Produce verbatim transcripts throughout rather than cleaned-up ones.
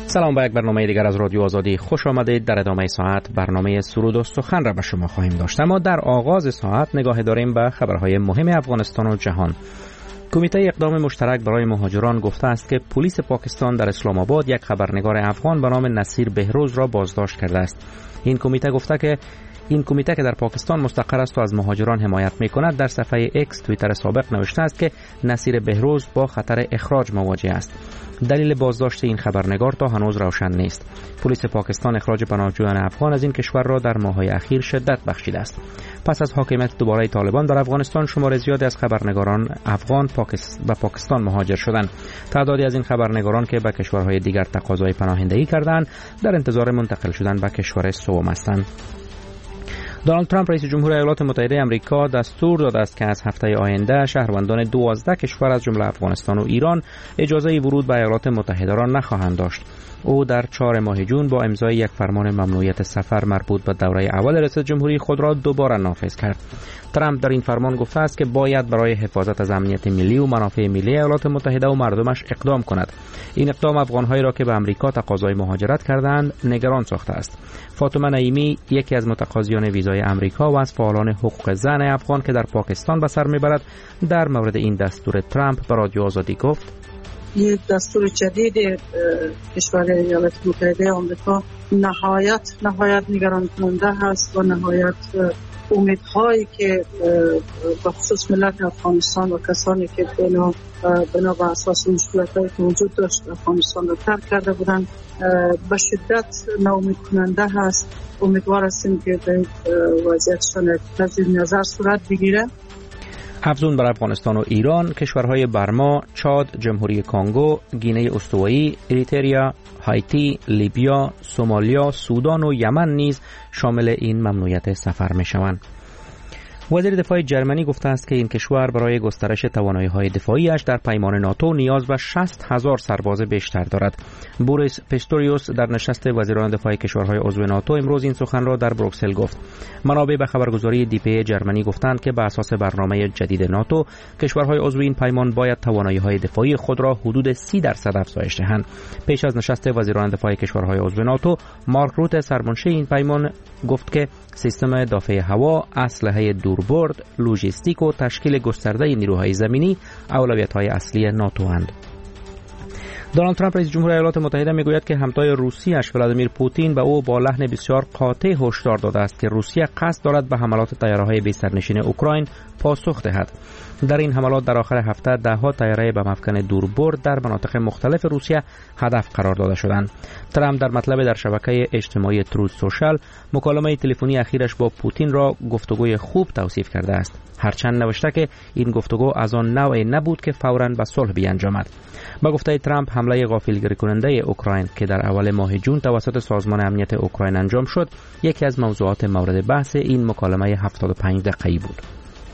سلام به یک برنامه دیگر از رادیو آزادی خوش آمدید. در ادامه ساعت برنامه سرود و سخن را به شما خواهیم داشت، اما در آغاز ساعت نگاه داریم به خبرهای مهم افغانستان و جهان. کمیته اقدام مشترک برای مهاجران گفته است که پلیس پاکستان در اسلام آباد یک خبرنگار افغان به نام نصیر بهروز را بازداشت کرده است. این کمیته گفته که این کمیته که در پاکستان مستقر است و از مهاجران حمایت می‌کند در صفحه اکس توییتر سابق نوشته است که نصیر بهروز با خطر اخراج مواجه است. دلیل بازداشت این خبرنگار تا هنوز روشن نیست. پلیس پاکستان اخراج پناهجویان افغان از این کشور را در ماه‌های اخیر شدت بخشیده است. پس از حاکمیت دوباره طالبان در افغانستان، شمار زیادی از خبرنگاران افغان پاکستان به پاکستان مهاجر شدند. تعدادی از این خبرنگاران که به کشورهای دیگر تقاضای پناهندگی کردند، در انتظار منتقل شدن به کشور سوم هستند. دونالد ترامپ رئیس جمهور ایالات متحده آمریکا دستور داده است که از هفته آینده شهروندان دوازده کشور از جمله افغانستان و ایران اجازه ورود به ایالات متحده را نخواهند داشت. او در چهار ماه جون با امضای یک فرمان ممنوعیت سفر مربوط به دوره اول ریاست جمهوری خود را دوباره نافذ کرد. ترامپ در این فرمان گفته است که باید برای حفاظت از امنیت ملی و منافع ملی ایالات متحده و مردمش اقدام کند. این اقدام افغان‌هایی را که به آمریکا تقاضای مهاجرت کردند نگران ساخته است. فاطمه نعیمی، یکی از متقاضیان ویزای آمریکا و از فعالان حقوق زن افغان که در پاکستان به سر میبرد، در مورد این دستور ترامپ به رادیو آزادی گفت: یک دستور جدید کشور ایالات متحده آمریکا نهایت نهایت نگران کننده هست و نهایت امیدهایی که به خصوص ملت افغانستان و کسانی که بنا بنا به اساس مشکلاتایی که وجود داشت افغانستان را ترک کرده بودند به شدت ناامید کننده هست. امیدوار هستیم که در وضعیتشان تجدید نظر صورت بگیره. افزون بر افغانستان و ایران، کشورهای برما، چاد، جمهوری کانگو، گینه استوایی، اریتریا، هایتی، لیبیا، سومالیا، سودان و یمن نیز شامل این ممنوعیت سفر می‌شوند. وزیر دفاع جرمنی گفته است که این کشور برای گسترش توانایی‌های دفاعیش در پیمان ناتو نیاز به شصت هزار سرباز بیشتر دارد. بوریس پیستوریوس در نشست وزیران دفاع کشورهای عضو ناتو امروز این سخن را در بروکسل گفت. منابع به خبرگزاری دی پی جرمنی گفتند که به اساس برنامه جدید ناتو، کشورهای عضو این پیمان باید توانایی‌های دفاعی خود را حدود سی درصد افزایش دهند. پیش از نشست وزیران دفاع کشورهای عضو ناتو، مارک روت سرمنشی این پیمان گفت که سیستم دافع هوا، اسلحه دوربرد، لوجستیک و تشکیل گسترده نیروهای زمینی اولویت‌های اصلی ناتو اند. دونالد ترامپ رئیس جمهور ایالات متحده میگوید که همتای روسیه‌اش ولادیمیر پوتین به او با لحن بسیار قاطع هشدار داده است که روسیه قصد دارد به حملات طیاره‌های بی سرنشین اوکراین پاسخ دهد. در این حملات در آخر هفته ده‌ها طیاره به مفکن دوربرد در مناطق مختلف روسیه هدف قرار داده شدند. ترامپ در مطلب در شبکه اجتماعی تروت سوشال مکالمه تلفنی اخیرش با پوتین را گفتگوی خوب توصیف کرده است، هرچند نوشته که این گفتگو از آن نوعی نبود که فوراً به صلح بیانجامد. با گفته ترامپ، حمله غافلگیر کننده اوکراین که در اول ماه جون توسط سازمان امنیت اوکراین انجام شد، یکی از موضوعات مورد بحث این مکالمه هفتاد و پنج دقیقه‌ای بود.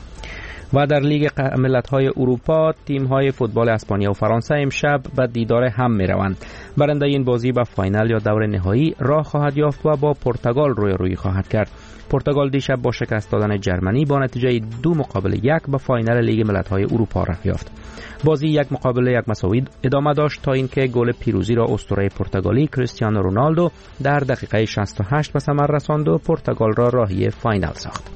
و در لیگ ملت‌های اروپا، تیم‌های فوتبال اسپانیا و فرانسه امشب به دیدار هم می‌روند. برنده این بازی به فاینال یا دور نهایی راه خواهد یافت و با پرتغال روی روی خواهد کرد. پرتغال دیشب با شکست دادن جرمنی با نتیجه دو مقابل یک به فاینال لیگ ملت‌های اروپا راه یافت. بازی یک مقابل یک مساوی ادامه داشت تا اینکه گل پیروزی را اسطوره پرتغالی کریستیانو رونالدو در دقیقه شصت و هشت به ثمر رساند و پرتغال را راهی فاینال ساخت.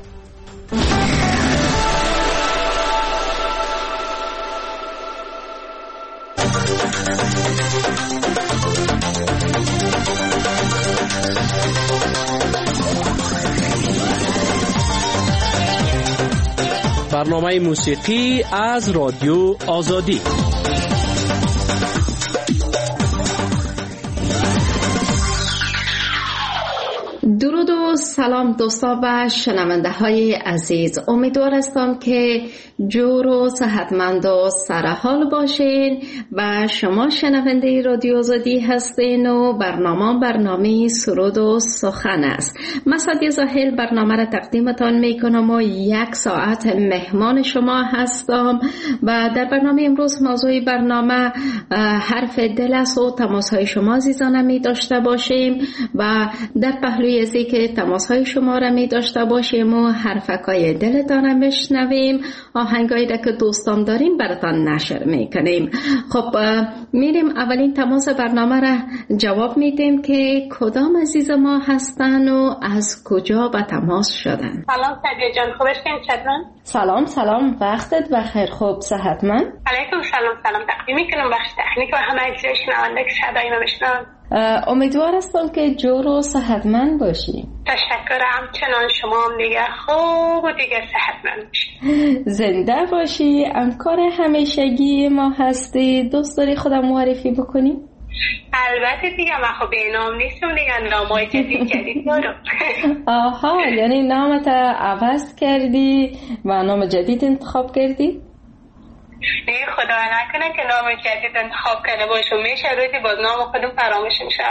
برنامه موسیقی از رادیو آزادی. درود و سلام دوستا و شنونده های عزیز، امیدوار هستم که جور و صحتمند و سرحال باشین و شما شنونده رادیو آزادی هستین و برنامه برنامه سرود و سخن است. من سعدیه زاهل برنامه را تقدیمتان میکنم و یک ساعت مهمان شما هستم و در برنامه امروز موضوع برنامه حرف دل است و تماس های شما عزیزان می داشته باشیم و در پهلوی ازی که تماس تماس های شما را می داشته باشیم و حرفکای دلتان را بشنویم، آهنگایی را که دوستان داریم براتان نشر می کنیم. خب میریم اولین تماس برنامه را جواب میدیم که کدام عزیز ما هستن و از کجا به تماس شدن. سلام سعدیه جان، خوبشین چطورن؟ سلام سلام، وقتت بخیر، خوب صحتمند؟ علیکم سلام سلام، تقدیم میکنم بخش تکنیک و همه اجزای شنونده که صدای ما بشنون. امیدوار هستم که جور و صحتمند باشی. تشکرم، چنان شما هم دیگه خوب و دیگه صحتمند باشی. زنده باشی، همکار همیشگی ما هستی. دوست داری خودم معرفی بکنی؟ البته دیگه من خب به نام نیستم دیگه، نامای جدید جدید دارم. آها، یعنی نامت عوض کردی و نام جدید انتخاب کردی؟ نه خدا نکنه که نام جدید انتخاب کنه باشم، میشه روزی باز نام خودم فراموش میشه.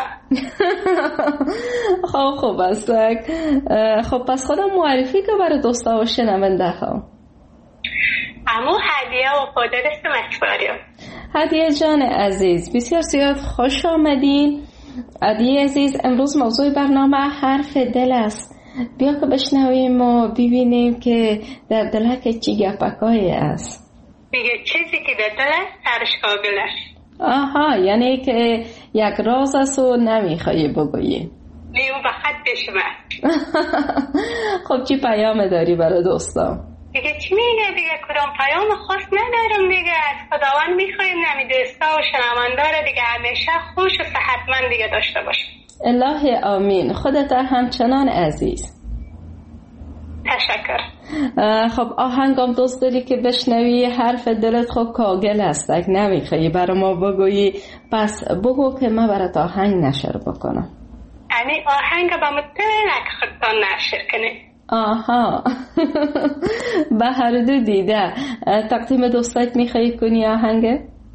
خب خوب است. خب پس خودم معرفی که برای دوستا و شنونده ها. امو هدیه و خودت اسم اکباریم. هدیه جان عزیز، بسیار زیاد خوش آمدین. هدیه عزیز، امروز موضوع برنامه حرف دل است. بیا که بشنویم و ببینیم که در دلک چی گپکایی است. میگه چیزی که در دل سرش قابل است. آها، یعنی که یک راز است و نمیخوایی بگویی. نیو به خط شما. خب چی پیام داری برای دوستان؟ دیگه چی میگه دیگه، کدام پیام خاص ندارم دیگه، از خداوند میخوایم نمی دوستا و شنوندار دیگه همیشه خوش و صحتمند دیگه داشته باشه. الهی آمین. خودت همچنان عزیز. تشکر. خب آهنگم دوست داری که بشنوی؟ حرف دلت خب کاگل است، اگه نمیخوایی برای ما بگویی پس بگو که من برات آهنگ نشر بکنم. یعنی آهنگ با متنه که خودتان نشر کنه. آها. به هر دو دیده. تقدیم دوستایت میخوایی کنی آهنگ؟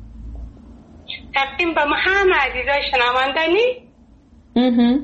تقدیم به ما همه عزیزای شنوندنی. اها.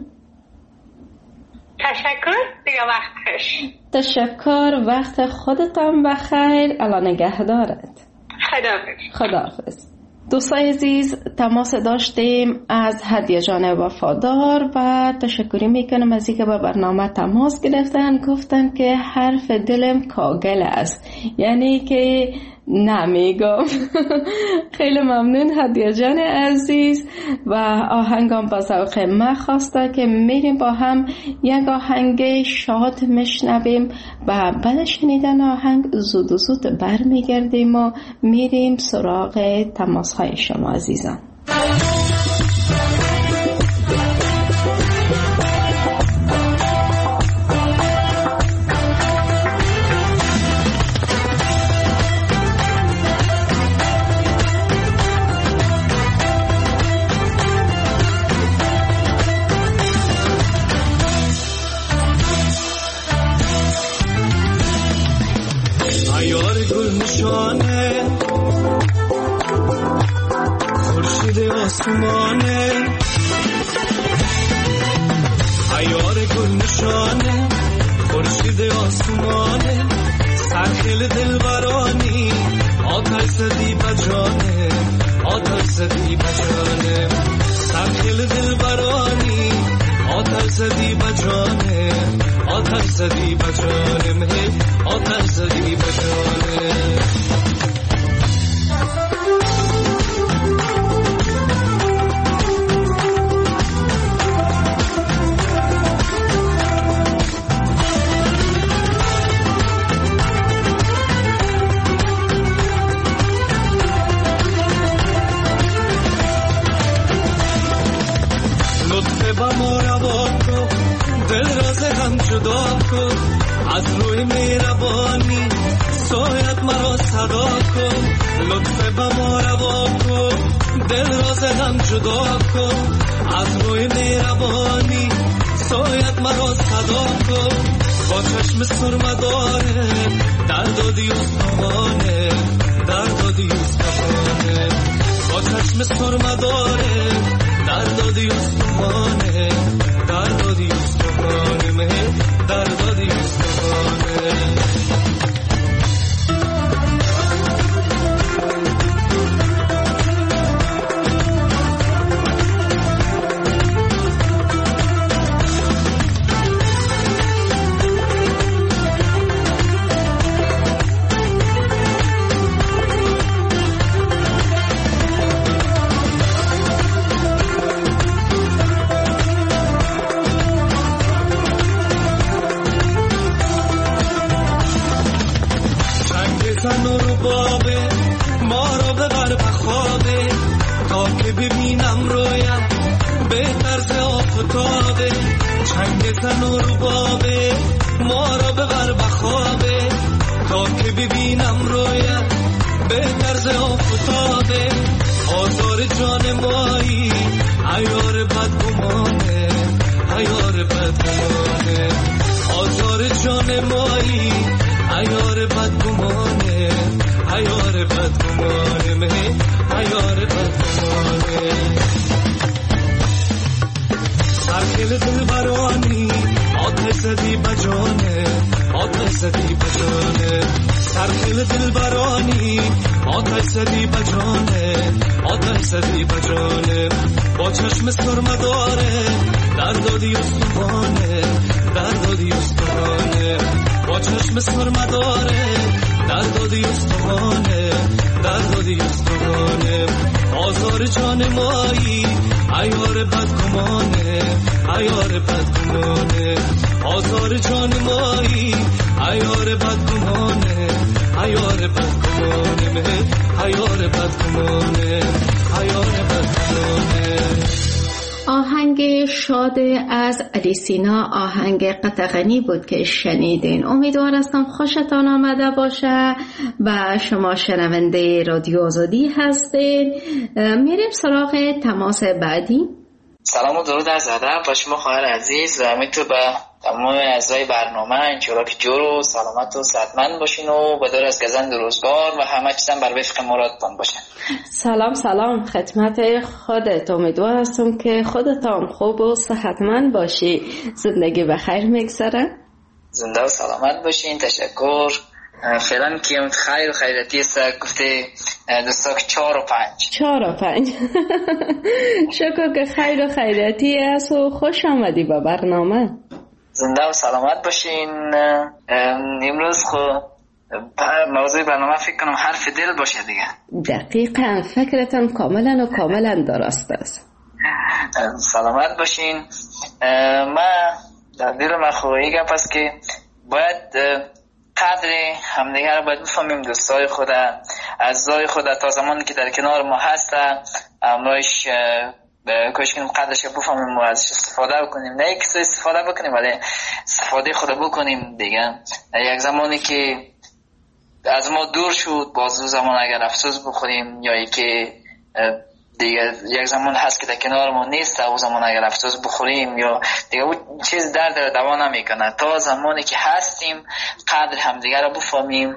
تشکر، دیگه وقتش. تشکر، وقت خودتان بخیر. الان نگهدارت. خداحافظ. خداحافظ. دوستای عزیز، تماس داشتیم از هدیه جان وفادار و تشکری میکنم از اینکه با برنامه تماس گرفتن. گفتن که حرف دلم کاگل است، یعنی که نمیگم. خیلی ممنون هدیه جان عزیز و آهنگم با ذوق من خواسته که میریم با هم یک آهنگ شاد میشنویم و بعد شنیدن آهنگ زود و زود برمیگردیم و میریم سراغ تماس های شما عزیزان. آسمانه عیار گل نشانه خورشید آسمانه سرخیل دلبرانی آتش زدی بجانه آتش زدی بجانه سرخیل دلبرانی آتش زدی بجانه آتش زدی بجانه آتش زدی بجانه جدا کن از روی مهربانی سایت مرا صدا کن لطف به ما روا کن دل را ز هم جدا کن از روی مهربانی سایت مرا صدا کن با چشم سرمداره دردادی استوانه دردادی استوانه با چشم سرمداره دردادی استوانه دردادی استوانه مه دردادی استوانه زن و ربابه ما را ببر به خوابه تا که ببینم رویم به طرز آفتابه چنگ زن و ربابه ما را ببر به خوابه تا که ببینم رویم به طرز آفتابه آزار جان مایی عیار بدگمانه عیار بدگمانه آزار جان مایی عیار بدگمانه عیار بدگمانه مه عیار بدگمانه سرکل دل برانی آتش زدی بجانه آتش زدی بجانه سرکل دل برانی آتش زدی بجانه آتش زدی بجانه با چشم سرمداره در دادی استوانه در دادی استوانه با چشم سرمداره در دادی استوانه در دادی استوانه آزار جان مایی عیار بدگمانه عیار بدگمانه آزار جان مایی عیار بدگمانه عیار بدگمانه عیار بدگمانه عیار بدگمانه آهنگ شاد از علی سینا آهنگ قطغنی بود که شنیدین. امیدوار هستم خوشتان آمده باشه و شما شنونده رادیو آزادی هستین. میریم سراغ تماس بعدی. سلام و درود از ادب با شما خواهر عزیز و همینطور به تمام اعضای برنامه انشالله که جور و سلامت و صحتمند باشین و بدور از گزند روزگار و همه چیزم بر وفق مرادتان باشن. سلام سلام خدمت خودت. امیدوار هستم که خودتان خوب و صحتمند باشی. زندگی بخیر میگذره. زنده و سلامت باشین. تشکر. فعلا که خیر و خیرتی است گفته دوستا که چهار و پنج چهار و پنج شکر که خیر و خیرتی است و خوش آمدی با برنامه. زنده و سلامت باشین. امروز خب موضوع برنامه فکر کنم حرف دل باشه دیگه. دقیقاً فکرتان کاملا و کاملا درست است. سلامت باشین. ما در دل من خوبی گپ است که باید قدر همدیگه رو باید بفهمیم. دوستای خود اعضای خود تا زمانی که در کنار ما هست امروش کوشش کنیم قدرش رو بفهمیم و ازش استفاده بکنیم. نه یک سو استفاده بکنیم ولی استفاده خود بکنیم دیگه. یک زمانی که از ما دور شد باز زمان اگر افسوس بخوریم یا یکی دیگه یک زمان هست که در کنار ما نیست او زمان اگر افسوس بخوریم یا دیگه اون چیز درد رو دوا نمیکنه. تا زمانی که هستیم قدر همدیگه رو بفهمیم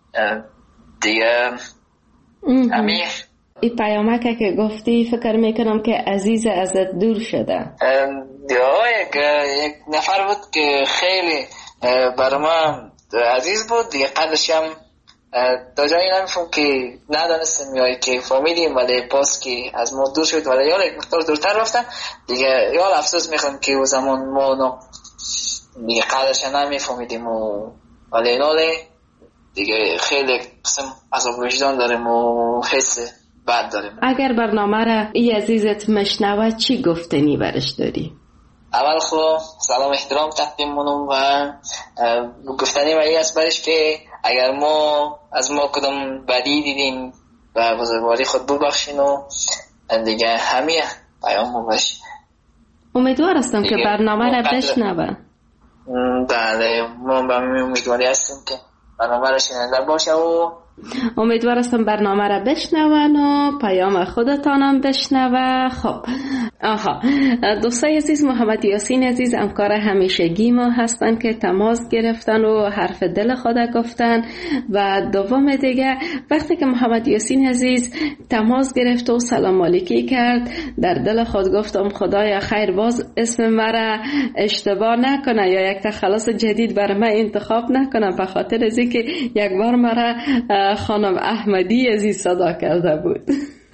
دیگه. همین این پیامکه که گفتی فکر میکنم که عزیز ازت دور شده. یک یک نفر بود که خیلی برای ما عزیز بود دیگه. قدرش هم تا جایی نمیفهم که ندانستم یا که فامیلیم ولی پاس که از ما دور شد ولی یا یک مقدار دورتر رفتن دیگه. یا افسوس میخوام که او زمان ما دیگه قدرش نمیفهمیدیم و ولی ناله دیگه خیلی قسم عذاب وجدان داریم و حس بد داریم. اگر برنامه را ای عزیزت مشنوه چی گفتنی برش داری؟ اول خب سلام احترام تقدیم منم و گفتنی و ای است برش که اگر ما از ما کدام بدی دیدیم و بزرگواری خود ببخشین و دیگه همه پیام باشه. امیدوار هستم که برنامه را بشنوه. بله ما به امیدواری هستیم که برنامه را شنونده باشه و امیدوار هستم برنامه را بشنون و پیام خودتانم بشنوه. خب آها دوستای عزیز محمد یاسین عزیز همکار همیشگی ما هستن که تماس گرفتن و حرف دل خود گفتن. و دوم دیگه وقتی که محمد یاسین عزیز تماس گرفت و سلام علیکی کرد در دل خود گفتم خدایا خیر باز اسم مرا اشتباه نکنه یا یک تخلص جدید برای من انتخاب نکنه به خاطر از اینکه یک بار مرا خانم احمدی عزیز صدا کرده بود.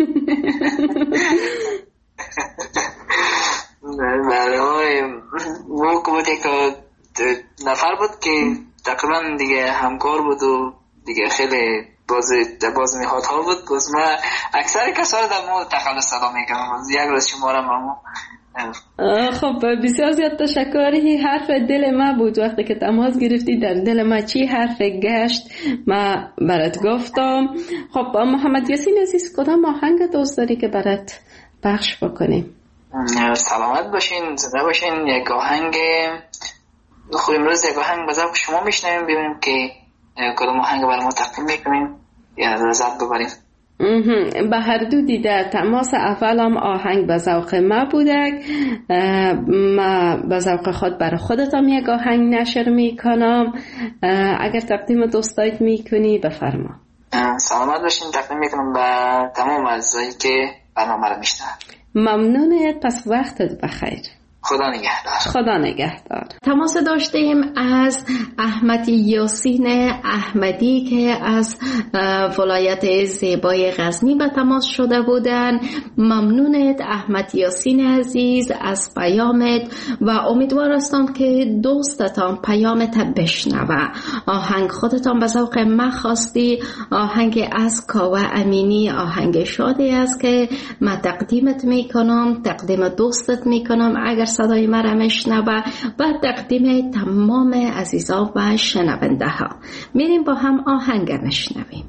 بله او بود یک نفر بود که تقریبا دیگه همکار بود و دیگه خیلی باز باز نهاد ها بود. باز ما اکثر کسا رو در مورد تخلص صدا میکنم. یک روز شما را مامو. خب بسیار زیاد تشکر. هی حرف دل ما بود وقتی که تماس گرفتی، در دل ما چی حرف گشت ما برات گفتم. خب محمد یاسین عزیز کدام آهنگ دوست داری که برات پخش بکنیم؟ سلامت باشین، زنده باشین. یک آهنگ خب امروز یک آهنگ به ذوق شما میشنویم، ببینیم که کدام آهنگ برای ما تقدیم میکنیم یا لذت ببریم. به هر دو دیده تماس اولم آهنگ به ذوق ما بوده. ما به ذوق خود برای خودتم یک آهنگ نشر میکنم. اگر تقدیم دوستایت میکنی بفرما. سلامت باشین. تقدیم میکنم به تمام اعضایی که برنامه رو میشنون. ممنونت. پس وقتت بخیر. خدا نگهدار. خدا نگهدار. تماس داشتیم از احمد یاسین احمدی که از ولایت زیبای غزنی به تماس شده بودن. ممنونت احمد یاسین عزیز از پیامت و امیدوار هستم که دوستتان پیامت بشنوه. آهنگ خودتان به ذوق ما خواستی، آهنگ از کاوه امینی، آهنگ شادی است که من تقدیمت میکنم، تقدیم دوستت میکنم اگر صدای مرا میشنوه و تقدیم تمام عزیزان و شنونده ها. میریم با هم آهنگ نشنویم.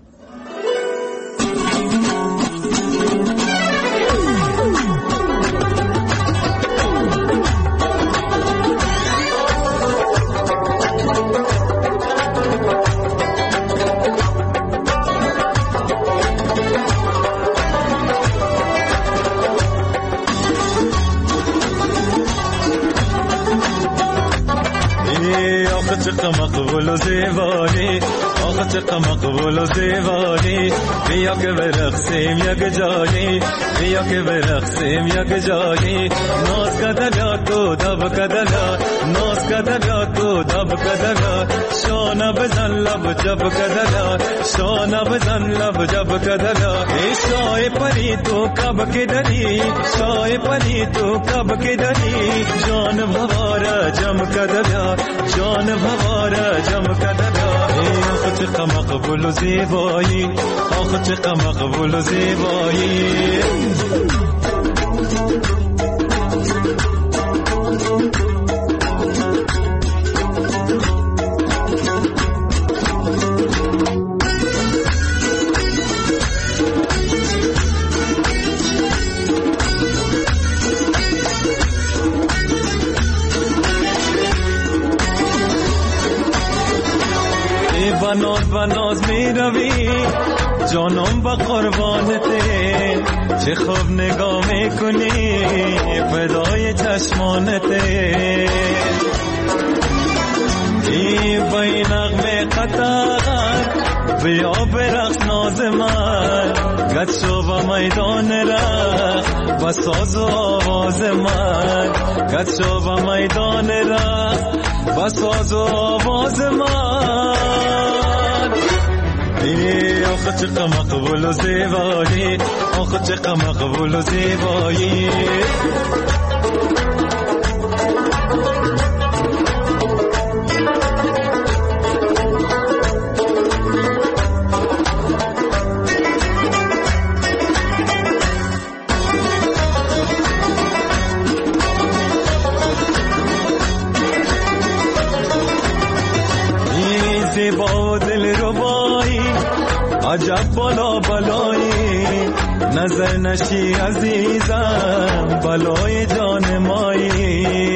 چقدر مقبول و زیبایی، آخه چقدر مقبول و زیبایی. بیا که برقصیم یک جایی، بیا که برقصیم یک جایی. ناز کدلا تو دب کدلا، ناز کدلا تو دب کدلا. شانه بزن لب جب کدلا، شانه بزن لب جب کدلا. ای شای پری تو کب که دری، شای پری تو کب که دری. جان بوارا جم کدلا، جان بوارا جم کدلا. آخه چقدر مقبول و زیبایی، آخه چقدر مقبول و زیبایی. بناز بناز می روی جانم با قربانته، چه خوب نگاه میکنی فدای چشمانته. ای بای نغمه قطار بیا برقص ناز من، گد شو با میدان رقص بساز و آواز من، گد شو با میدان رقص بساز و آواز من. ای آخه چقدر مقبول و زیبایی، آخه چقدر مقبول و زیبایی. ای زیبا دل ربایی عجب بالا بالایی، نظر نشی عزیزم بلای جان مایی.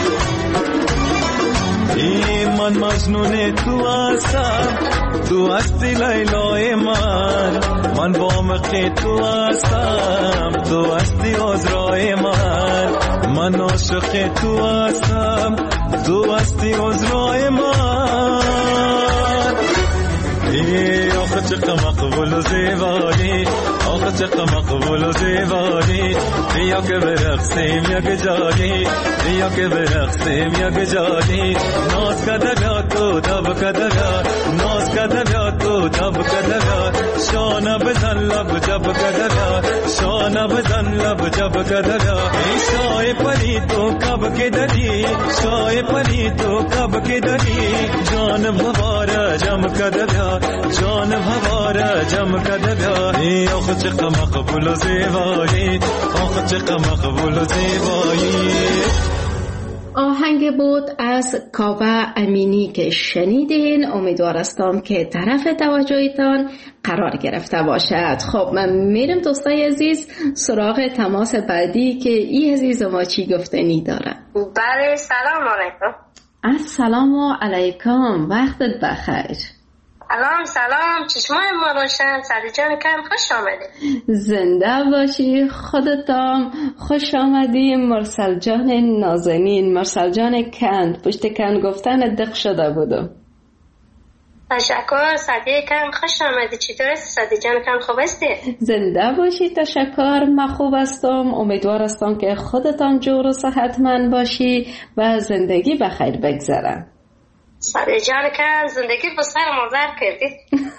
ای من مجنون تو هستم، تو هستی لیلای من، من با مخی تو هستم، تو هستی عذرای من، من عاشق تو هستم، تو هستی عذرای من. ای آخه چقدر مقبول و زیبایی، آخه چقدر مقبول و زیبایی. بیا که برقصیم یک جایی، بیا که برقصیم یک جایی. ناز کدلا تو دب کدلا، ناز کدلا تو دب کدلا. شانه بزن لب جب کدلا، شانه بزن لب जब कदरा शाय परी तो कब के दरी शाय परी तो कब के दरी जान भवारा जम कदरा जान भवारा जम कदरा آخ چقدر مقبول و زیبایی آخ چقدر مقبول و زیبایی. آهنگ بود از کاوه امینی که شنیدین. امیدوارستم که طرف توجهتان قرار گرفته باشد. خب من میرم دوستای عزیز سراغ تماس بعدی که ای عزیز ما چی گفتنی داره. بله سلام علیکم. السلام علیکم، وقتت بخیر. سلام سلام، چشمای ما روشن. سعدی جان کم خوش آمدی. زنده باشی، خودتام خوش آمدی. مرسل جان نازنین، مرسل جان کند پشت کند گفتن دق شده بودم. تشکر سعدی کم خوش آمدی. چطور است سعدی جان کم خوب هستی؟ زنده باشی، تشکر. من خوب هستم. امیدوار هستم که خودتان جور و صحتمند باشی و زندگی بخیر بگذره. سعدی جان که زندگی با سر مزر کردی.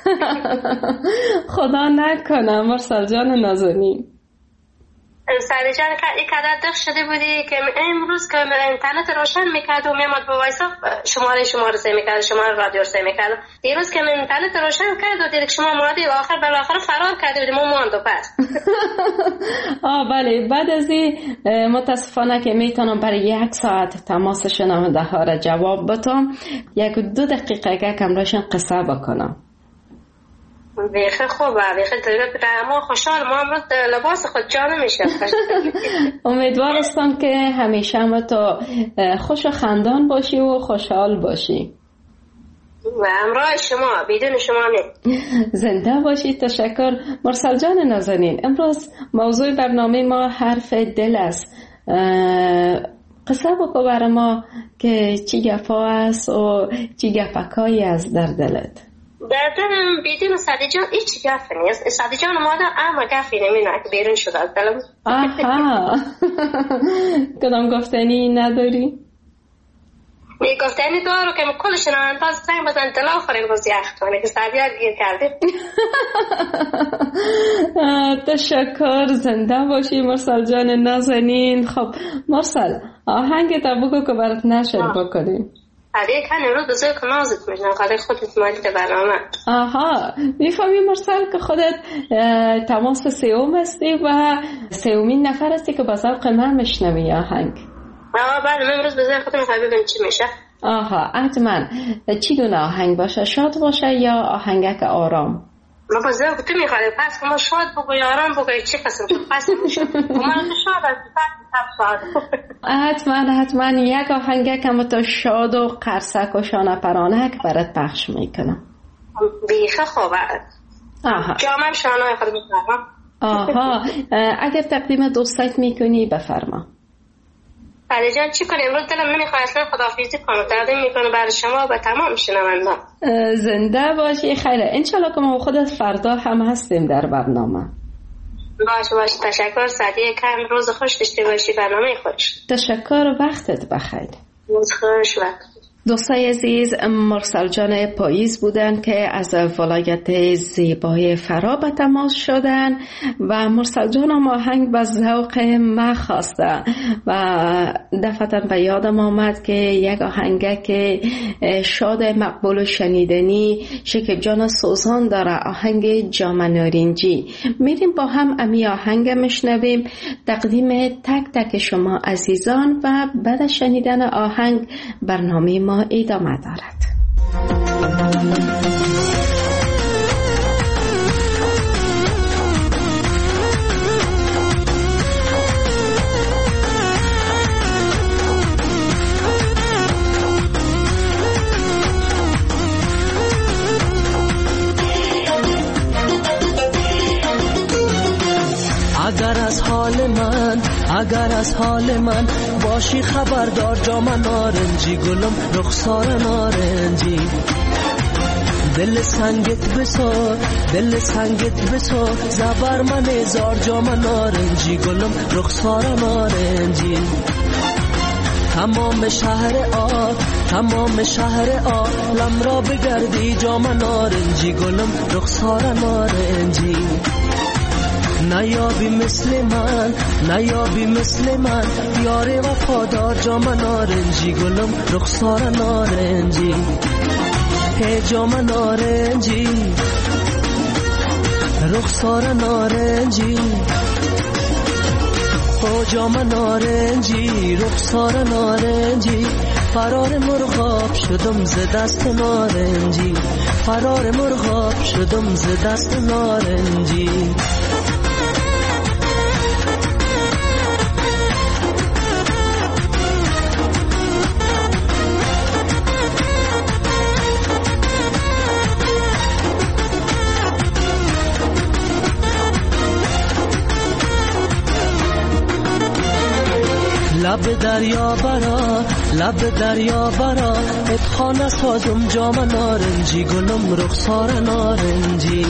خدا نکنه مرسل جان نازنین. سعدی جان که این قدر دق شده بودی که امروز که اینترنت روشن میکرد و میامد با وایسا شماره شماره سه میکرد شماره رادیو سه میکرد. دیروز که اینترنت روشن کرد و دید که شما مرادی و آخر بالاخره فرار کرده بودیم و ماندو پس. آه بله، بعد از این متاسفانه که میتونم برای یک ساعت تماس شنونده ها را جواب بدم، یک دو دقیقه کم روشن قصه بکنم. بیخی خوبه، بیخی دلیل ما خوشحال. ما امروز لباس خود جا نمیشه. امیدوار هستم که همیشه هم تو خوش و خندان باشی و خوشحال باشی. و همراه شما، بدون شما نه. زنده باشی، تشکر. مرسل جان نازنین، امروز موضوع برنامه ما حرف دل است. قصه بکو برای ما که چی گفا است و چی گفکایی است در دلت. در دلم بیدیم سعدی جان هیچ گفت نیست. سعدی جان ماده اما گفی نمینه که بیرون شده از دلم. آها. کدام گفتنی نداری؟ می گفتنی دارو که کل شنونده باز زنگ بزن دل آخرین روز یخت کنه که سعدی ها گیر کرده. تشکر. زنده باشی مرسل جان نازنین. خب مرسل آهنگ تا بگو که برات نشر بکنیم. علی کن امروز بزرگ که نازت میشنم خواهد خودت مالیت برنامه. آها، میفهمی مرسل که خودت تماس سیوم هستی و سیومین نفر هستی که با ذوق من میشنوی آهنگ. آه بعد من امروز بزرگ خودم میخوای ببین چی میشه. آها حتما. چی گونه آهنگ باشه؟ شاد باشه یا آهنگک آرام؟ ما بزرگ تو میخوای پس که ما شاد بگوی آرام بگوی چی قسم پس میشه. ما شاد هستی. حتما حتما یک آهنگک هم تو شاد و قرصک و شانه پرانک برات پخش میکنم. بیخه خوبه. آها. جامم شانه خود میکنم. آها. اگر تقدیم دوستت میکنی بفرما. علی جان چی کنی؟ امروز دلم نمیخواد اصلا خداحافظی کنم. تقدیم میکنم برای شما و به تمام شنوندگان. زنده باشی. خیره. انشالله که ما خودت فردا هم هستیم در برنامه. باشه باشه. تشکر سعدی کم. روز خوش داشته باشی. برنامه خوش. تشکر. وقتت بخیر. روز خوش. وقت دوستای عزیز، مرسل جان پاییز بودن که از ولایت زیبای فرا به تماس شدن و مرسل جان هم آهنگ به ذوق ما خواسته و دفعتا به یادم آمد که یک آهنگ که شاد مقبول و شنیدنی شکیب جان سوزان داره، آهنگ جام نارنجی. میریم با هم امی آهنگ مشنویم. تقدیم تک تک شما عزیزان و بعد شنیدن آهنگ برنامه ما ادامه دارد. اگر از حال من اگر از حال من باشی خبردار جام نارنجی گلم رخسار نارنجی دل سنگت بسار دل سنگت بسار زبر من زار جام نارنجی گلم رخسار نارنجی تمام شهر آ تمام شهر عالم را بگردی جام نارنجی گلم رخسار نارنجی نیابی مثل من نیابی مثل من یار وفادار جام نارنجی گلم رخسار نارنجی هی جام نارنجی رخسار نارنجی او جام نارنجی رخسار نارنجی فرار مرغاب شدم ز دست نارنجی فرار مرغاب شدم ز دست نارنجی لب دریا برا لب دریا برا اتخانه سازم جام نارنجی گلم رخسار نارنجی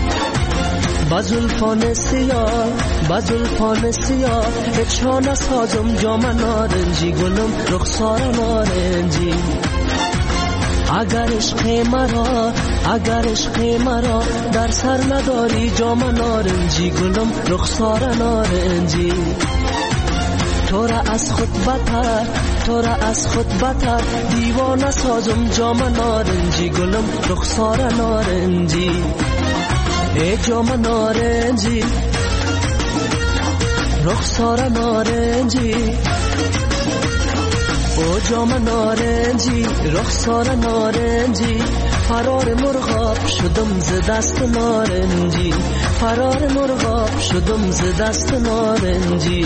بزلفان سیاه بزلفان سیاه اتخانه سازم جام نارنجی گلم رخسار نارنجی اگر عشق مرا اگر عشق مرا در سر نداری جام نارنجی گلم رخسار نارنجی تو را از خود بتر تو را از خود بتر دیوانه سازم جام نارنجی گلم رخسار نارنجی ای جام نارنجی رخسار نارنجی او جام نارنجی رخسار نارنجی فرار مرغاب شدم ز دست نارنجی فرار مرغاب شدم ز دست نارنجی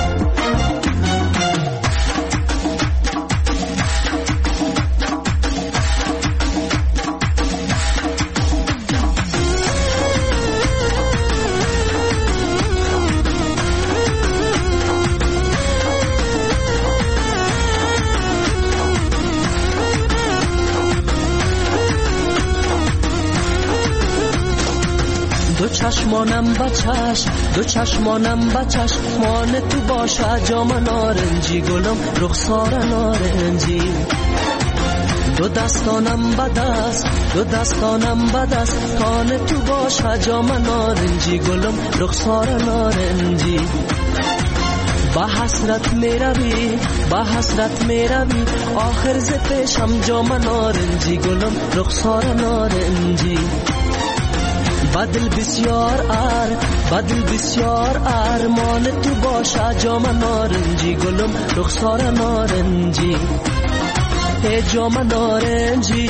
دو چشمانم بچش دو چشمانم بچش مان تو باشه جام نارنجی گلم رخسار نارنجی دو دستانم بدست دو دستانم بدست کان تو باشه جام نارنجی گلم رخسار نارنجی با حسرت میروی با حسرت میروی آخر ز پیشم جام نارنجی گلم رخسار نارنجی بدل بسیار ار بدل بسیار ارمان تو باشه جام نارنجی گلم رخسار نارنجی ای جام نارنجی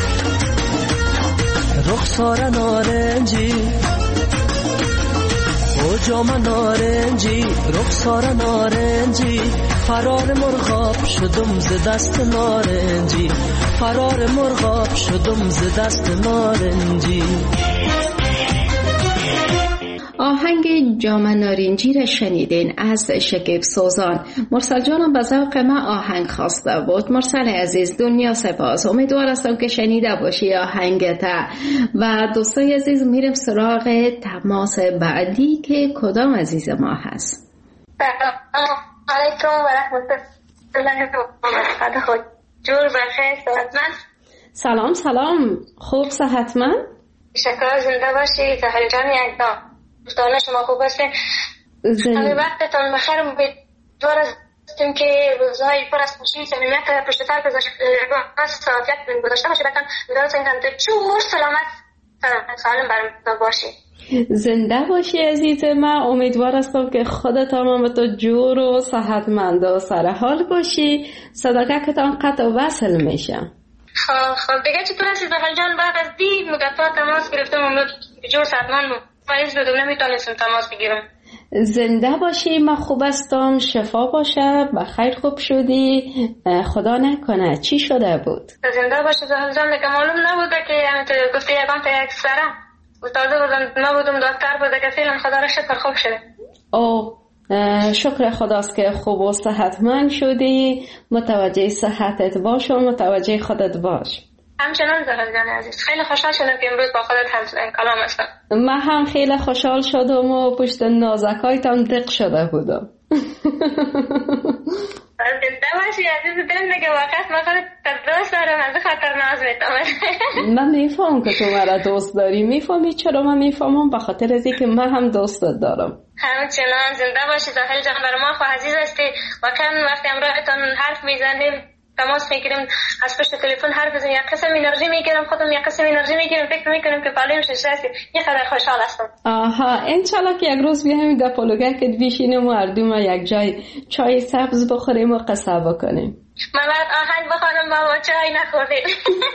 رخسار نارنجی او جام نارنجی رخسار نارنجی فرار مرغاب شدم ز دست نارنجی فرار مرغاب شدم ز دست نارنجی. آهنگ جام نارنجی را شنیدین از شکیب سوزان. مرسل جانم به ذوق ما آهنگ خواسته بود. مرسل عزیز دنیا سپاس، امیدوار هستم که شنیده باشی آهنگت. و دوستای عزیز میرم سراغ تماس بعدی که کدام عزیز ما هست. سلام علیکم و رحمت الله و برکاته. جور بخیر صحتمند. سلام سلام، خوب صحتمند؟ شکر، زنده باشی. زهر جان یکدام دوستان شما خوب هستین؟ همین وقتتان بخیر. امیدوار هستیم که روزهای پر از خوشی صمیمیت پشت سر گذاشته سعادت گذاشته باشه. بتان امیدوار هستیم که جور سلامت سالم برام باشی. زنده باشی عزیز من. امیدوار هستم که خودت هم تو جور و صحتمند و سرحال باشی. صداقتتان قطع و وصل میشه. خب خب دیگه چطور هستی زهر جان؟ بعد از دی مدت تماس گرفتم امروز جور صحتمند فایز بدون نمیتونستم تماس بگیرم. زنده باشی، من خوب هستم، شفا باشه، بخیر خوب شدی، خدا نکنه چی شده بود؟ زنده باشه زهر جان. دیگه معلوم نبوده که همینطور گفتی یکم تا یک سره استاده بودم نبودم دکتر بوده که فعلا خدا را شکر خوب شده. او شکر خداست که خوب و صحتمند شدی. متوجه صحتت باش و متوجه خودت باش. همچنان زهر جان عزیز. خیلی خوشحال شدم که امروز با خودت هم کلام هستم. من هم خیلی خوشحال شدم و پشت نازکایتم دق شده بودم. زنده باشی عزیز دلم، دیگه واقعا ما خودت دوست دارم، از خاطر ناز میتونم. من میفهم که تو مرا دوست داری. میفهمی چرا من میفهمم؟ به خاطر از اینکه من هم دوستت دارم. همچنان زنده باشی زاهل جان، برای ما خو عزیز هستی. واقعا وقتی امروزتون حرف میزنیم، تماس میگیریم، از پشت تلفن حرف بزنیم، یک قسم انرژی میگیرم، خودم یک قسم انرژی میگیرم، فکر میکنم که فعلا شش هستی. یه قدر خوشحال هستم. آها، انشالله که یک روز بیایم گپ و لگد بشینیم و هر دوم یک جای چای سبز بخوریم و قصه بکنیم. من بعد آهنگ بخوانم بابا چای نخوردیم.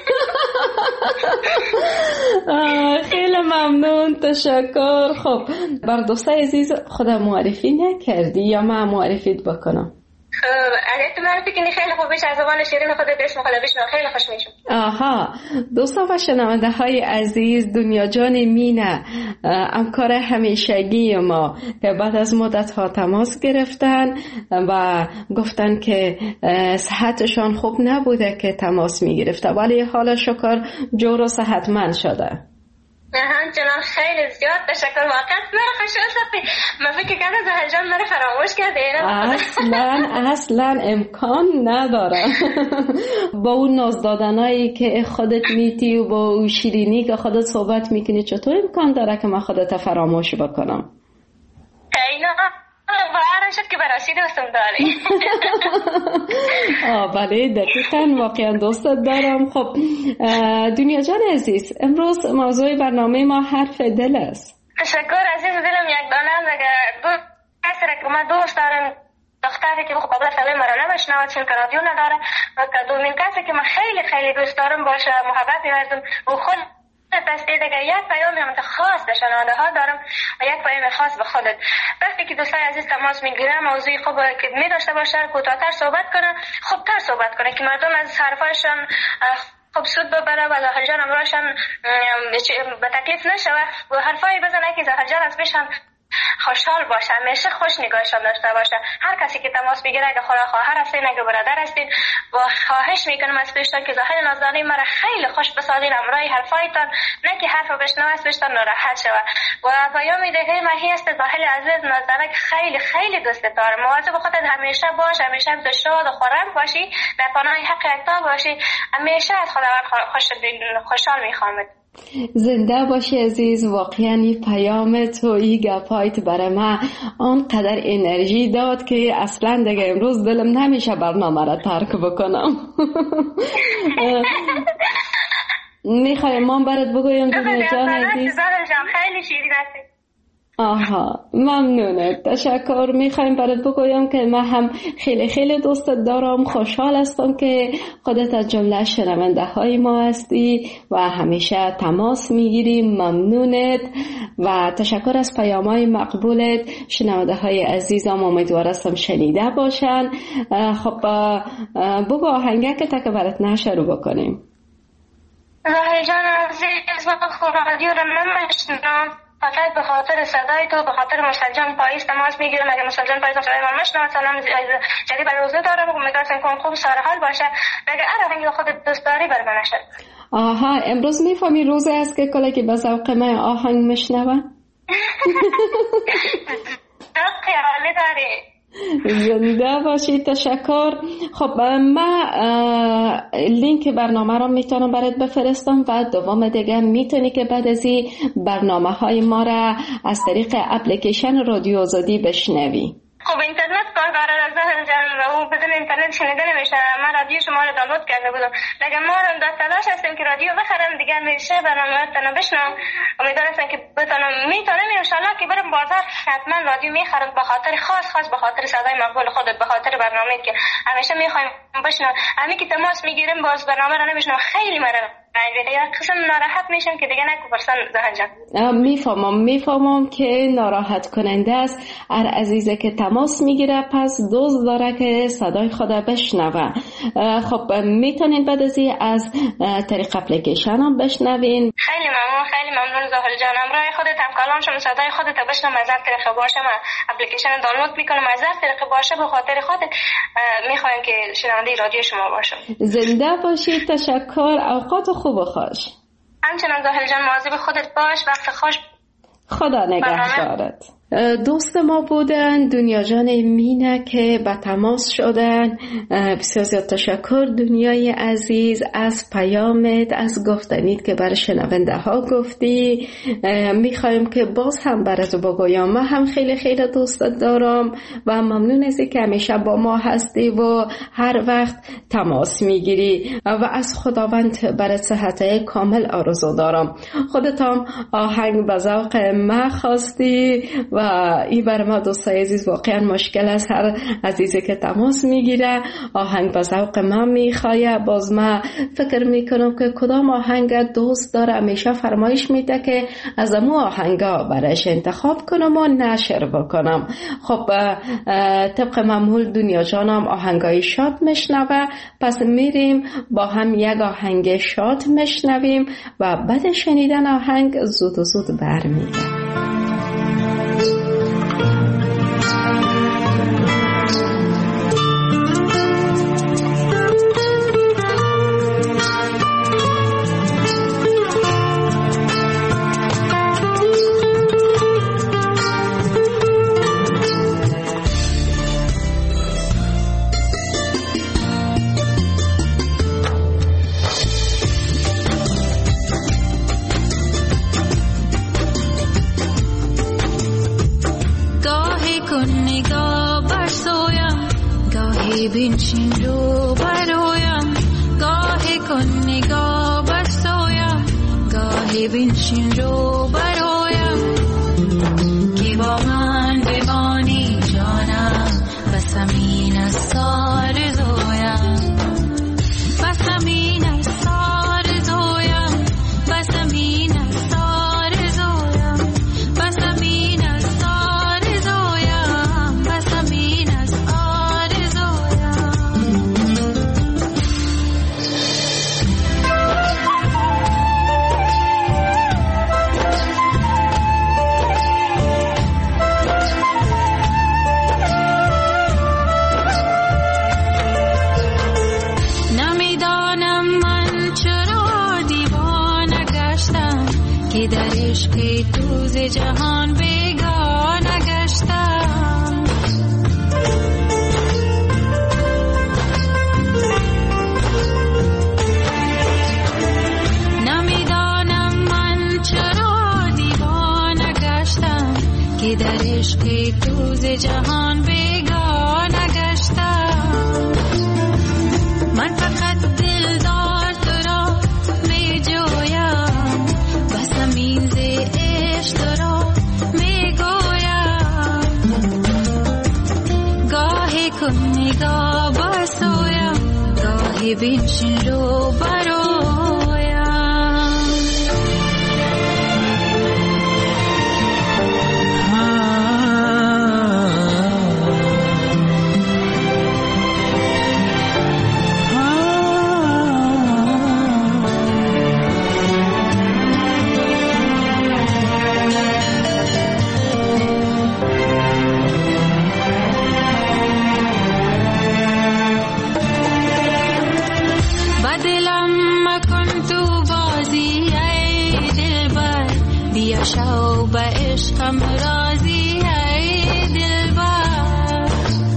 خیلی ممنون، تشکر. خب بر دوستای عزیز خدا معرفی نکردی یا من معرفیت بکنم؟ اگه تو معرفی کنی خیلی خوب بشه، از زبان شیرین خودت اسم خدا بشنو، خیلی خوش میشم. آها، دوستان و شنونده های عزیز، دنیا جان مینه همکار همیشگی ما که بعد از مدت ها تماس گرفتن و گفتن که صحتشان خوب نبوده که تماس میگرفته، ولی حالا شکر جور و صحتمند شده. همچنان خیلی زیاد تشکر. واقعا مرا خوشحال ساختی. من فکر کردم زهر جان مرا فراموش کرده. اصلا اصلا امکان نداره. با اون ناز دادنایی که خودت میتی و با اون شیرینی که خودت صحبت میکنی، چطور امکان داره که من خودت فراموش بکنم؟ اینا باورم شد که براسی دوستم داری. آه بله، دقیقاً واقعا دوستت دارم. خب دنیا جان عزیز، امروز موضوع برنامه ما حرف دل است. تشکر عزیز دلم. یک دانه دو کسی را که من دوست دارم، دختری که بخواه قبل سوی مرا نبشنواد چون که رادیو نداره، و دومین کسی که من خیلی خیلی دوست دارم باشه محبت می‌ورزم و خود دستی دیگه یک پیامی هم خاص به شنونده ها دارم و یک پیام خاص به خودت. وقتی که دوستای عزیز تماس میگیرم، موضوعی خوب که می داشته باشه، کوتاه‌تر صحبت کنه، خوبتر صحبت کنه که مردم از حرفایشان خوب سود ببره و زاهر جان امراشان به تکلیف نشه و حرفایی بزنه که زاهر جان از بشن خوشحال باشه، همیشه خوش نگاهشان داشته باشه. هر کسی که تماس بگیره، اگه خدا خواهر هستین، اگه برادر هستین، و خواهش میکنم از پیشتان که ظاهر نازداری مرا خیلی خوش بسازین امرای حرفایتان، نه که حرف بشنو از پیشتان ناراحت شود. و پیام دیگه مهی است ظاهر عزیز نازدارک، خیلی خیلی دوست دارم. مواظب خودت همیشه باش، همیشه شاد و خرم باشی، در پناه حق یکتا باشی، همیشه از خداوند خوش خوشحال میخوامت. زنده باشی عزیز. واقعا این پیامت و این گپایت برای من آنقدر انرژی داد که اصلا دیگه امروز دلم نمیشه برنامه را ترک بکنم. میخوایم من برات بگویم دنیا جان عزیز. خیلی شیرین هستی. آها، ممنونه، تشکر. میخوایم برات بگویم که من هم خیلی خیلی دوستت دارم. خوشحال هستم که خودت از جمله شنونده های ما هستی و همیشه تماس میگیریم. ممنونت و تشکر از پیام‌های مقبولت. شنونده های عزیزم امیدوارم شنیده باشن. خب بگو آهنگک که برات نشر بکنیم. زاهر جان عزیز، من خود رادیو رو نمیشنم، فقط به خاطر صدای تو، به خاطر مسجان پاییز تماس میگیرم. اگه مسجان پاییز صدای من مشنوه، سلام جدی برای روزه دارم و میگم کن خوب سر حال باشه، اگه آهنگ خودت دوست داری بر من نشد. آها، امروز میفهمی روزه است که کلا که به ذوق من آهنگ مشنوه. خیالی داری. زنده باشی، تشکر. خب من لینک برنامه رو میتونم برات بفرستم و دوم دیگه میتونی که بعد از این برنامه های ما را از طریق اپلیکیشن رادیو آزادی بشنوی. خب اینترنت کاربر از زهر جان و بدون اینترنت شنیده نمیشه. من رادیو شما رو دانلود کرده بودم، لیکن ما هم در تلاش هستیم که رادیو بخرم دیگه، میشه برنامه تنو بشنم. امیدوارم که بتونم میتونم ان شاء الله که برم بازار حتما رادیو میخرم، به خاطر خاص خاص به خاطر صدای مقبول خودت، به خاطر برنامه که همیشه میخوایم بشنم. همین که تماس میگیریم باز برنامه رو نمیشنم، خیلی مرا یا قسم ناراحت میشم که دیگه نکو برسن زهر جان. میفهمم میفهمم که ناراحت کننده است. هر عزیزه که تماس میگیره پس دوست داره که صدای خدا بشنوه. خب میتونین بعد از این از طریق اپلیکیشن هم بشنوین. خیلی ممنون، خیلی ممنون زهر جان. امرای خودت هم کلام شم صدای خودت بشنوم، از هر طریق باشه من اپلیکیشن دانلود میکنم، از هر طریق باشه به خاطر خودت میخوایم که شنونده رادیو شما باشم. زنده باشی، تشکر. اوقات خوب و خوش. همچنان زاهر جان، مواظب خودت باش، وقت خوش. خدا نگهدارت. دوست ما بودن دنیا جان مینه که به تماس شدن. بسیار زیاد تشکر دنیای عزیز از پیامت، از گفتنیت که برای شنونده ها گفتی. میخوایم که باز هم برای تو بگویم من هم خیلی خیلی دوست دارم و ممنون از که همیشه با ما هستی و هر وقت تماس میگیری و از خداوند برای صحت کامل آرزو دارم. خودت هم آهنگ به ذوق ما خواستی و این برای ما دوستای عزیز واقعا مشکل است. هر عزیزی که تماس میگیره آهنگ به ذوق ما میخواه. باز ما فکر میکنم که کدام آهنگ دوست داره همیشه فرمایش میده که از امو آهنگا برایش انتخاب کنم و نشر بکنم. خب طبق معمول دنیا جانم آهنگای شاد مشنوه، پس میریم با هم یک آهنگ شاد مشنویم و بعد شنیدن آهنگ زود و زود برمیگردیم. بنشین رو برایم، گاهی کن نگاه برسایم، گاهی بنشین رو برایم، که با من بمانی جانم، بس همین است آرزویم، بس همین است آرزویم، بس همین است آرزویم، بس همین است آرزویم، بس همین است در عشق تو ز جهان بیگانه گشتم، نمیدانم من چرا دیوانه گشتم، که در عشق تو ز جهان بیگانه گشتم. من فقط دلدار تو را می جویم، بس همین ز عشق تو را می گویم، گاهی کن نگاه برسویم، گاهی بنشین رو برایم. شو به عشقم راضی ای دلبر،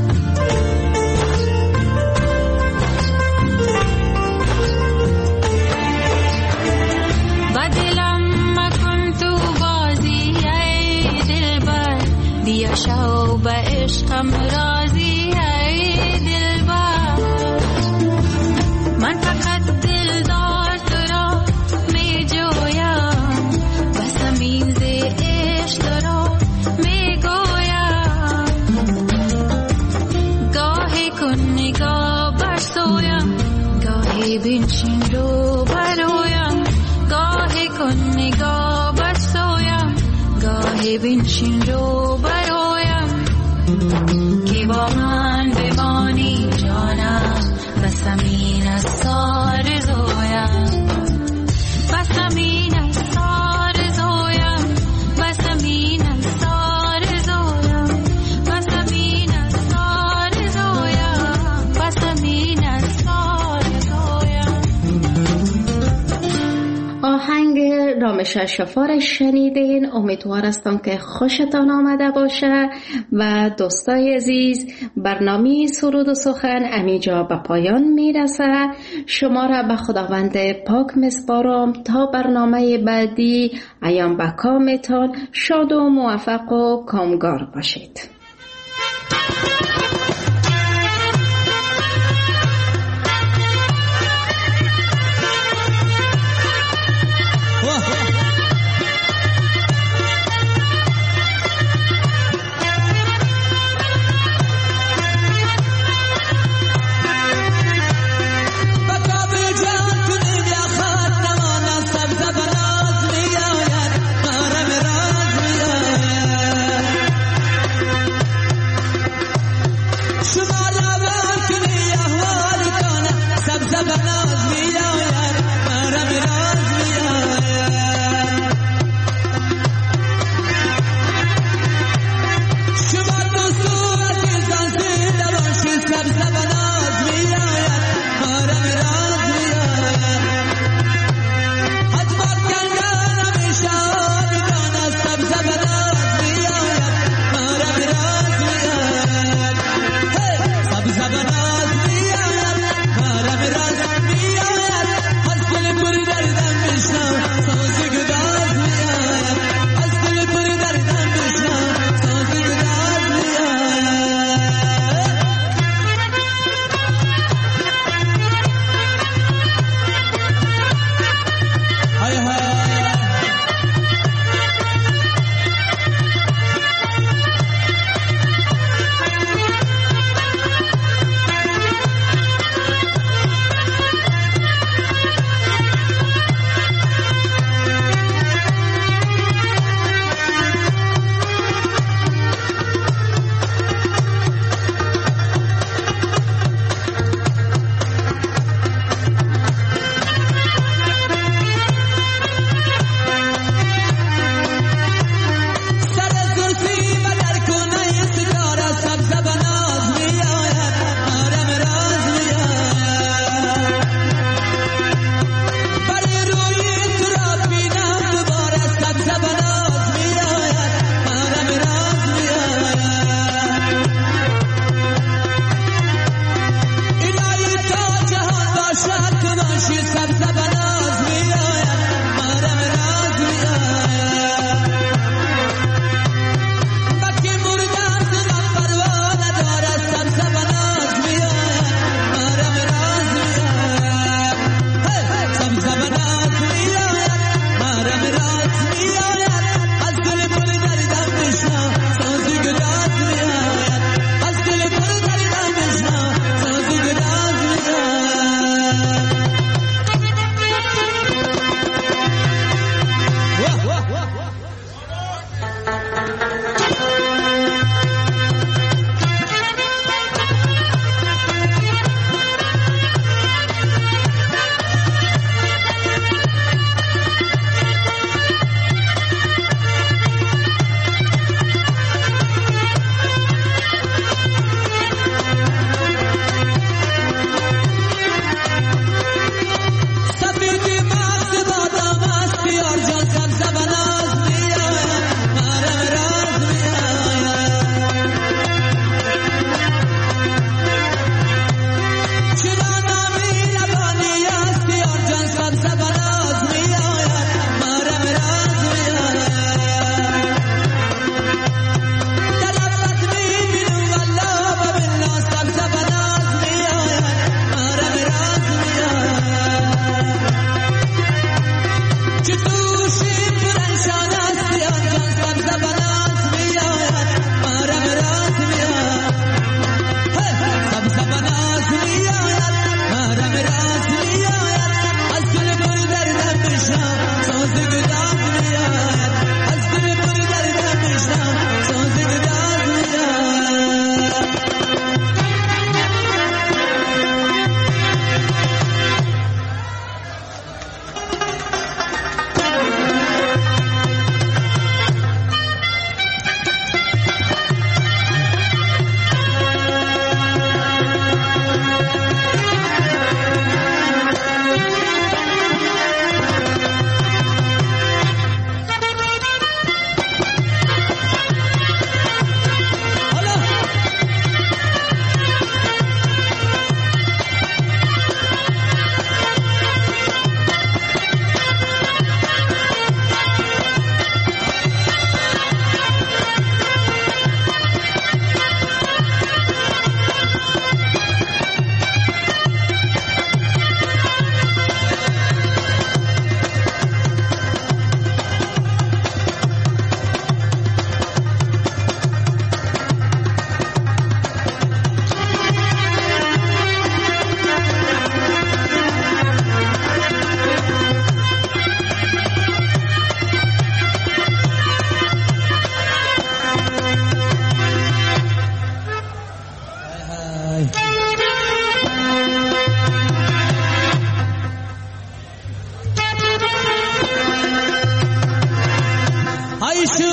با دلم مکن تو بازی ای دلبر، بیا شو به عشقم راضی ای دلبر. من فقط دلدار تو را می جویم، بس همین ز عشق تو را می گویم، گاهی کن نگاه برسویم، گاهی بنشین رو برایم، گاهی کن نگاه برسویم، گاهی بنشین رو برایم، که با من بمانی جانم، بس همین است آرزویم، بس همین است آرزویم، بس همین است آرزویم، بس همین است آرزویم، بس همین است آرزویم. آهنگ نام همیشه شفار شنیدین. امیدوار هستم که خوشتان آمده باشه و دوستای عزیز برنامه سرود و سخن امیجا به پایان میرسه. شما را به خداوند پاک مسپارم تا برنامه بعدی. ایام به کامتان شاد و موفق و کامگار باشید.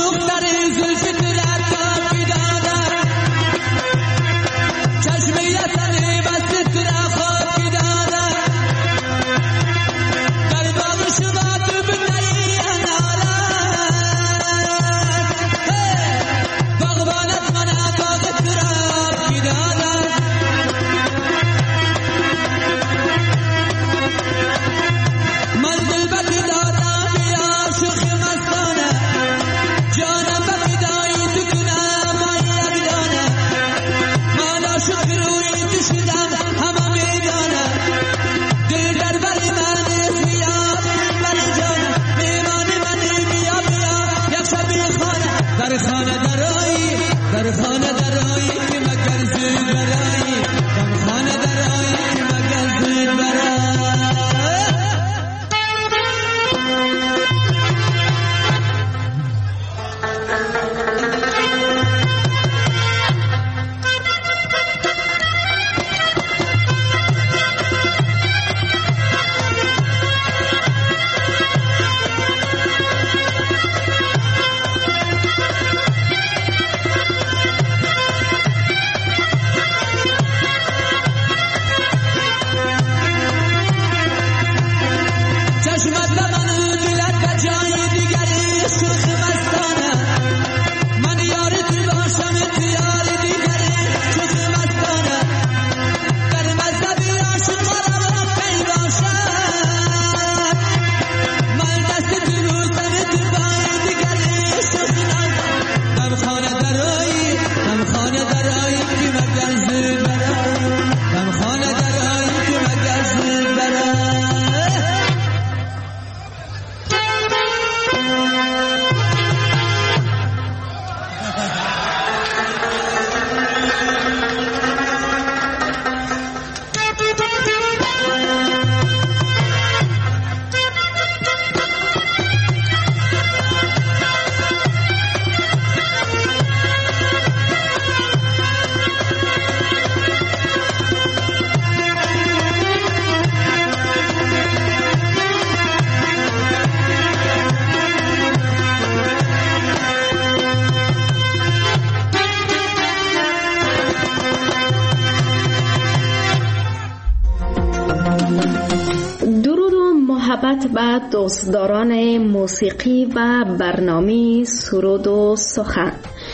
و دوستداران موسیقی و برنامه سرود و سخن.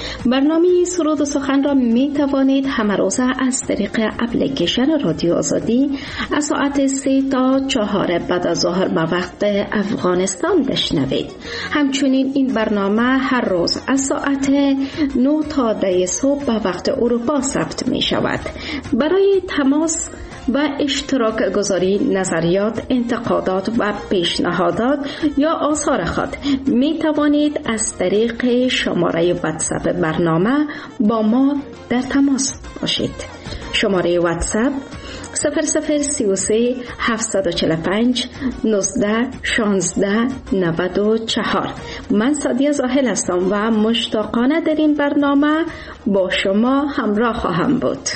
برنامه سرود و سخن را می توانید همه روزه از طریق اپلیکیشن رادیو آزادی از ساعت سه تا چهار بعد از ظهر به وقت افغانستان بشنوید. همچنین این برنامه هر روز از ساعت نه تا ده صبح به وقت اروپا ضبط می شود. برای تماس و اشتراک گذاری نظریات، انتقادات و پیشنهادات یا آثار خود می توانید از طریق شماره واتساپ برنامه با ما در تماس باشید. شماره واتساپ صفر صفر سی و سه هفتصد و چهل و پنج نوزده شانزده نود و چهار. من سعدیه زاهل هستم و مشتاقانه در این برنامه با شما همراه خواهم بود.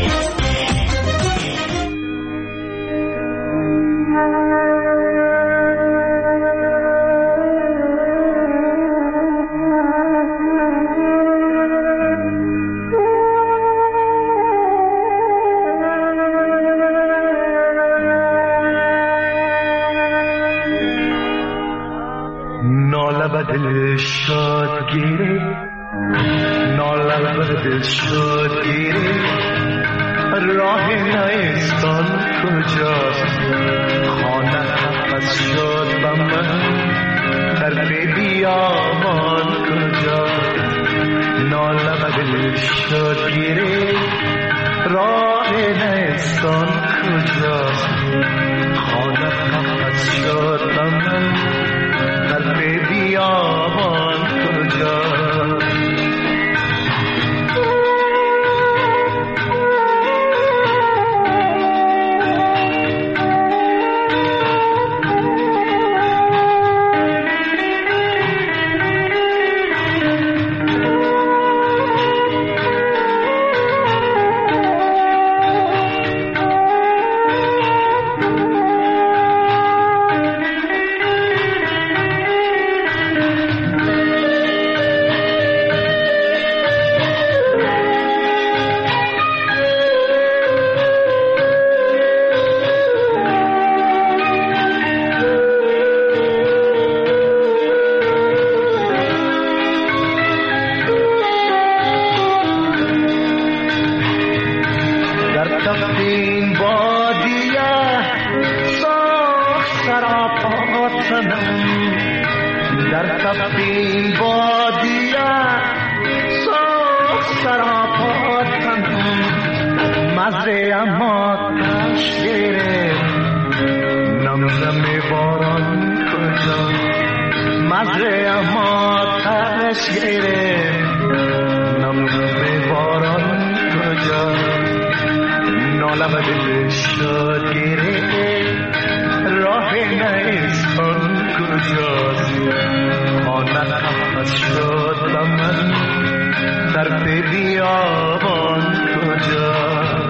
شاد گیره ناله بدل شاد گیره راه نیستان کجاست خانه پس شاد بمن در بیامان کجاست ناله بدل شاد گیره راه نیستان کجاست خانه پس شاد بمن در بیامان کجاست تنم در تپین بادیه سرخ سراپا تنم مزه اما کش گرفت نم باران کجا مزه اما کش گرفت نم باران کجا نالم دل شد گرفت راه نیستان کجاست خانه نفس شد و من در بیابان کجاست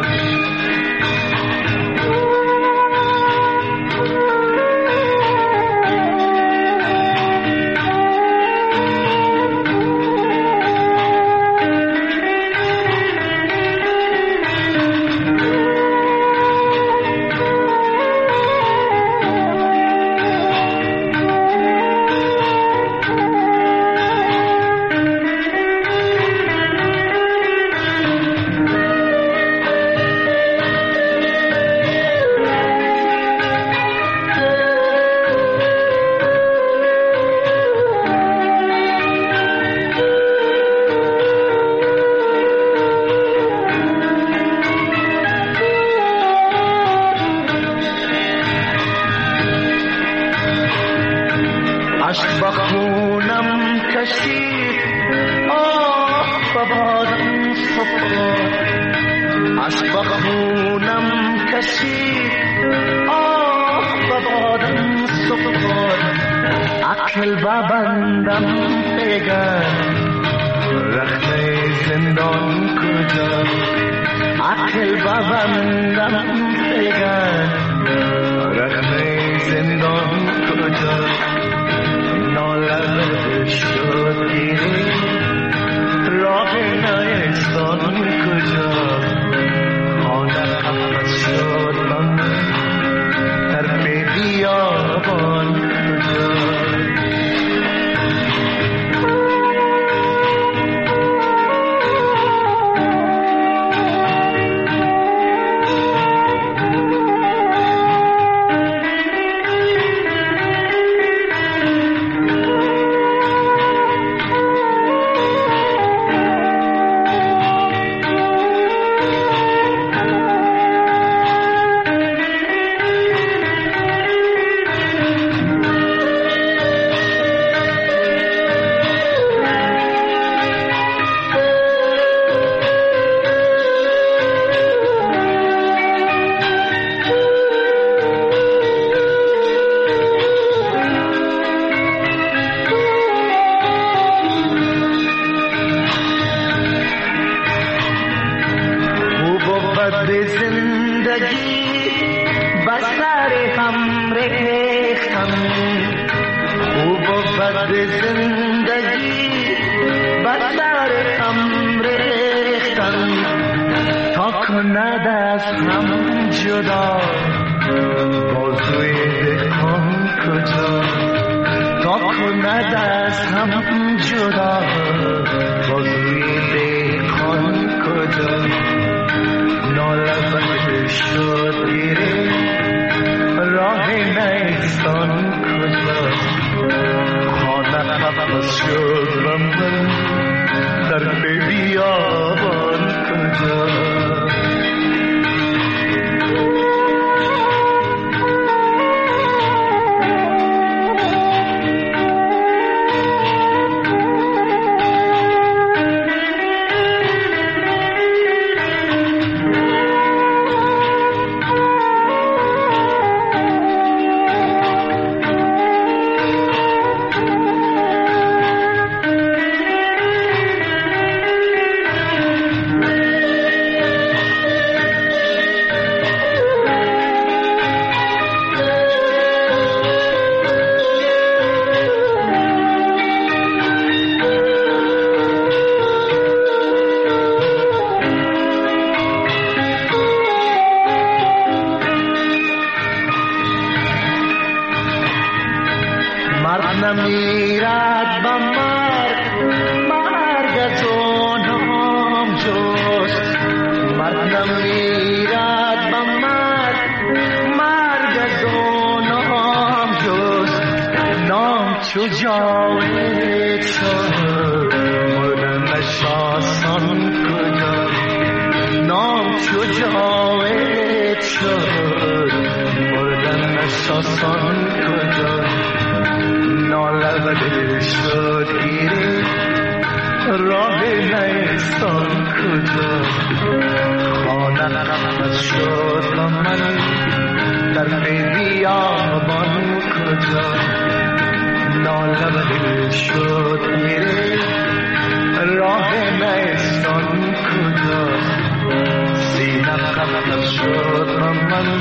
جاوید شد مردن احساسان کجا ناله و دل شد گیری راه نیستان کجا خانه نفس شد و من در بیابان کجا ناله و دل شد گیری راه نیستان کجا سینم نفس شد و من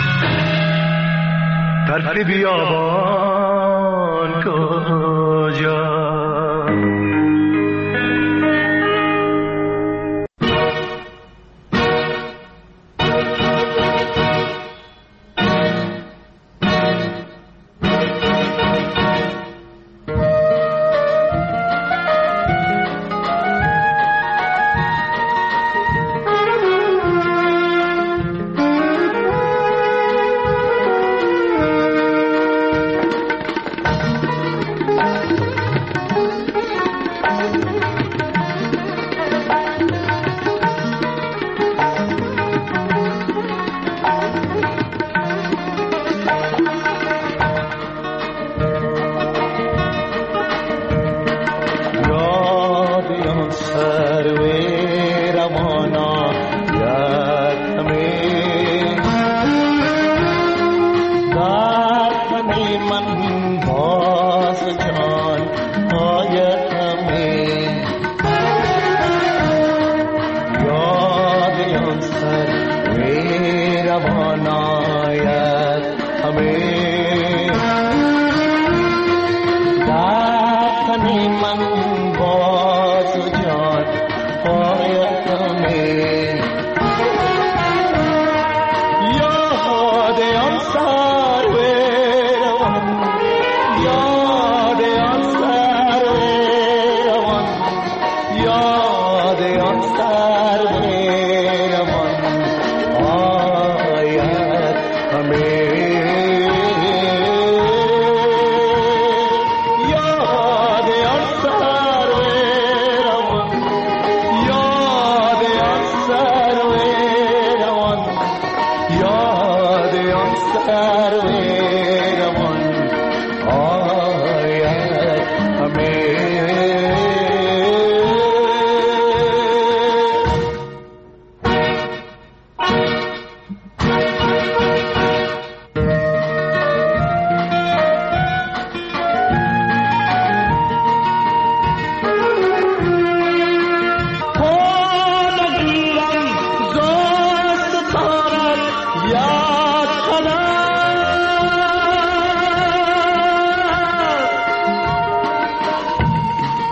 در بیابان کجا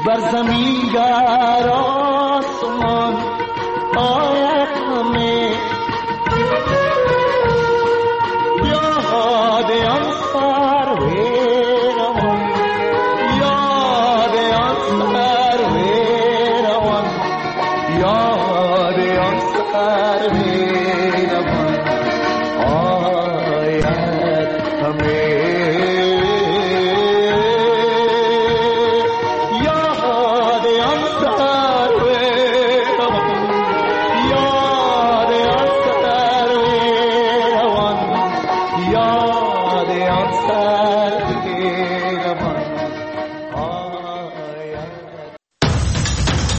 زمین گر آسمان آید همه